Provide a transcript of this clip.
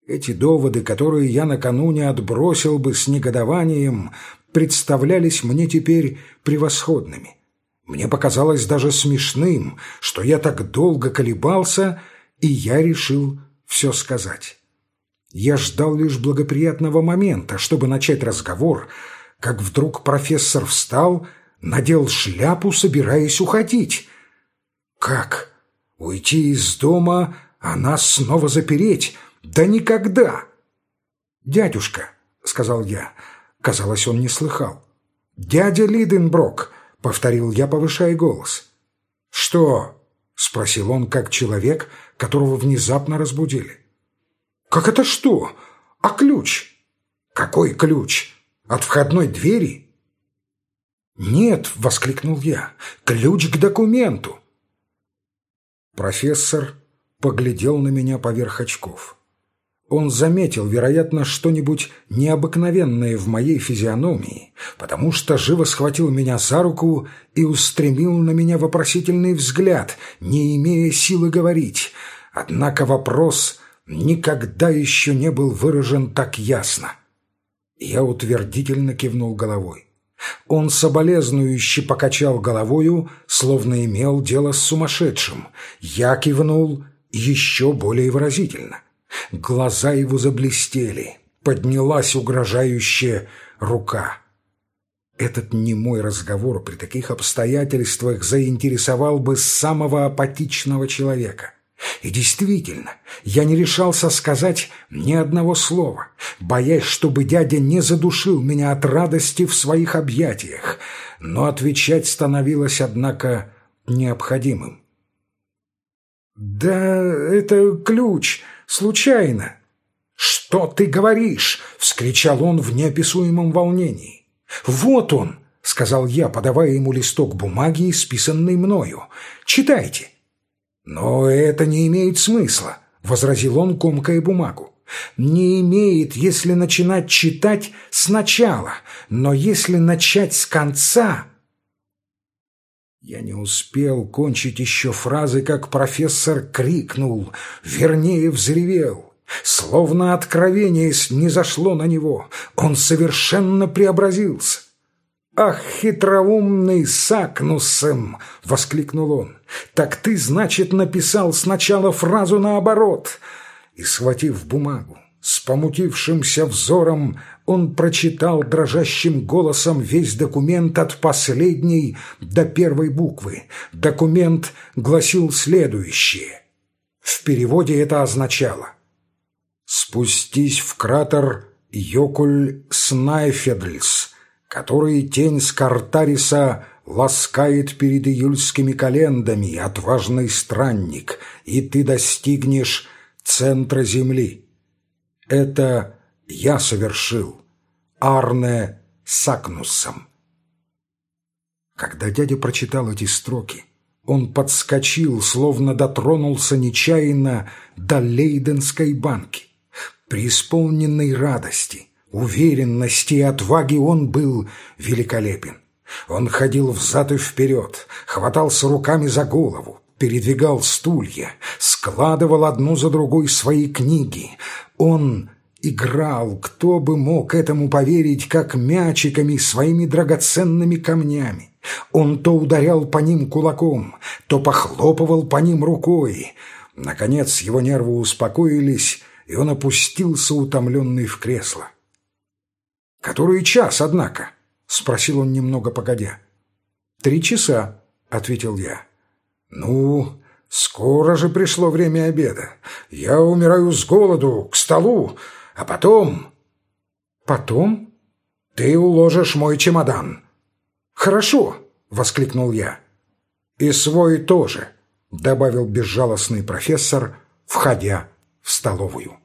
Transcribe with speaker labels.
Speaker 1: Эти доводы, которые я накануне отбросил бы с негодованием, представлялись мне теперь превосходными. Мне показалось даже смешным, что я так долго колебался, и я решил все сказать. Я ждал лишь благоприятного момента, чтобы начать разговор, как вдруг профессор встал, надел шляпу, собираясь уходить. «Как? Уйти из дома, а нас снова запереть? Да никогда!» «Дядюшка», — сказал я, казалось, он не слыхал. «Дядя Лиденброк», — повторил я, повышая голос. «Что?» — спросил он, как человек, которого внезапно разбудили. «Как это что? А ключ?» «Какой ключ? От входной двери?» «Нет», — воскликнул я, — «ключ к документу». Профессор поглядел на меня поверх очков. Он заметил, вероятно, что-нибудь необыкновенное в моей физиономии, потому что живо схватил меня за руку и устремил на меня вопросительный взгляд, не имея силы говорить. Однако вопрос никогда еще не был выражен так ясно. Я утвердительно кивнул головой. Он соболезнующе покачал головою, словно имел дело с сумасшедшим. Я кивнул еще более выразительно. Глаза его заблестели, поднялась угрожающая рука. Этот немой разговор при таких обстоятельствах заинтересовал бы самого апатичного человека. И действительно, я не решался сказать ни одного слова, боясь, чтобы дядя не задушил меня от радости в своих объятиях, но отвечать становилось, однако, необходимым. «Да это ключ, случайно». «Что ты говоришь?» — вскричал он в неописуемом волнении. «Вот он», — сказал я, подавая ему листок бумаги, исписанный мною. «Читайте». «Но это не имеет смысла», — возразил он, комкая бумагу. «Не имеет, если начинать читать сначала, но если начать с конца...» Я не успел кончить еще фразы, как профессор крикнул, вернее, взревел. Словно откровение снизошло на него, он совершенно преобразился. «Ах, хитроумный Сакнуссем!» — воскликнул он. «Так ты, значит, написал сначала фразу наоборот!» И, схватив бумагу, с помутившимся взором, он прочитал дрожащим голосом весь документ от последней до первой буквы. Документ гласил следующее. В переводе это означало: «Спустись в кратер Йокуль-Снайфедльс, который тень Скартариса ласкает перед июльскими календами, отважный странник, и ты достигнешь центра земли. Это я совершил, Арне Сакнуссом». Когда дядя прочитал эти строки, он подскочил, словно дотронулся нечаянно до Лейденской банки. Преисполненной радости, уверенности и отваги он был великолепен. Он ходил взад и вперед, хватался руками за голову, передвигал стулья, складывал одну за другой свои книги. Он играл, кто бы мог этому поверить, как мячиками, своими драгоценными камнями. Он то ударял по ним кулаком, то похлопывал по ним рукой. Наконец его нервы успокоились, и он опустился, утомленный, в кресло. «Который час, однако?» — спросил он немного погодя. 3 часа», — ответил я. «Ну, скоро же пришло время обеда. Я умираю с голоду, к столу, а потом...» «Потом?» «Ты уложишь мой чемодан». «Хорошо», — воскликнул я. «И свой тоже», — добавил безжалостный профессор, входя в столовую.